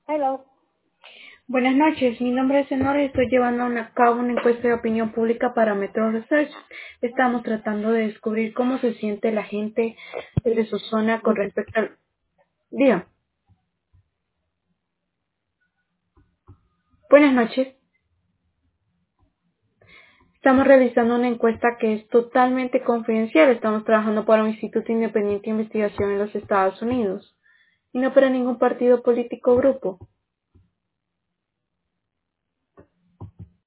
Hello. Buenas noches, mi nombre es Enora y estoy llevando a cabo una encuesta de opinión pública para Metro Research. Estamos tratando de descubrir cómo se siente la gente de su zona con respecto al día. Buenas noches, estamos realizando una encuesta que es totalmente confidencial. Estamos trabajando para un instituto independiente de investigación en los Estados Unidos y no para ningún partido político o grupo.